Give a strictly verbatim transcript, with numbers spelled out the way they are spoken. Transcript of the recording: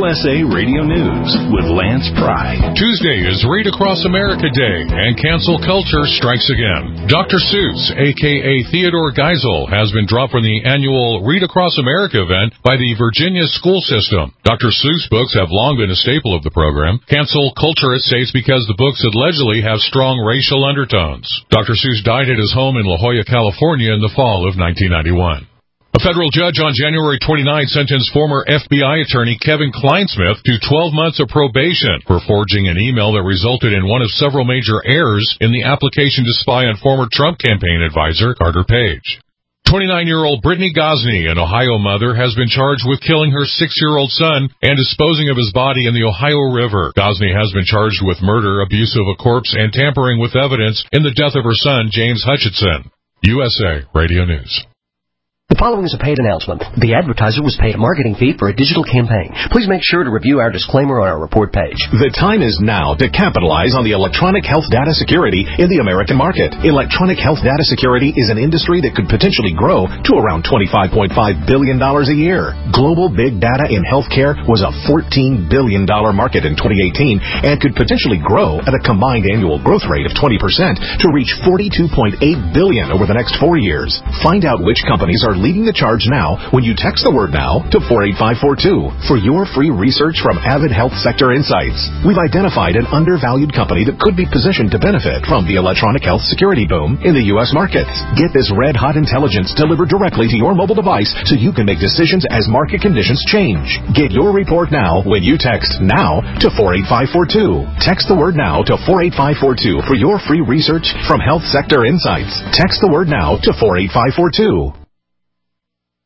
U S A Radio News with Lance Pry. Tuesday is Read Across America Day, and cancel culture strikes again. Doctor Seuss, a k a. Theodore Geisel, has been dropped from the annual Read Across America event by the Virginia school system. Doctor Seuss books have long been a staple of the program. Cancel culture, it states, because the books allegedly have strong racial undertones. Doctor Seuss died at his home in La Jolla, California in the fall of nineteen ninety-one. A federal judge on January twenty-ninth sentenced former F B I attorney Kevin Kleinsmith to twelve months of probation for forging an email that resulted in one of several major errors in the application to spy on former Trump campaign advisor Carter Page. twenty-nine-year-old Brittany Gosney, an Ohio mother, has been charged with killing her six-year-old son and disposing of his body in the Ohio River. Gosney has been charged with murder, abuse of a corpse, and tampering with evidence in the death of her son, James Hutchinson. U S A Radio News. The following is a paid announcement. The advertiser was paid a marketing fee for a digital campaign. Please make sure to review our disclaimer on our report page. The time is now to capitalize on the electronic health data security in the American market. Electronic health data security is an industry that could potentially grow to around twenty-five point five billion dollars a year. Global big data in healthcare was a fourteen billion dollars market in twenty eighteen and could potentially grow at a combined annual growth rate of twenty percent to reach forty-two point eight billion dollars over the next four years. Find out which companies are leading the charge now when you text the word NOW to four eight five four two for your free research from Avid Health Sector Insights. We've identified an undervalued company that could be positioned to benefit from the electronic health security boom in the U S markets. Get this red-hot intelligence delivered directly to your mobile device so you can make decisions as market conditions change. Get your report now when you text NOW to four eight five four two. Text the word NOW to four eight five four two for your free research from Health Sector Insights. Text the word NOW to four eight five four two.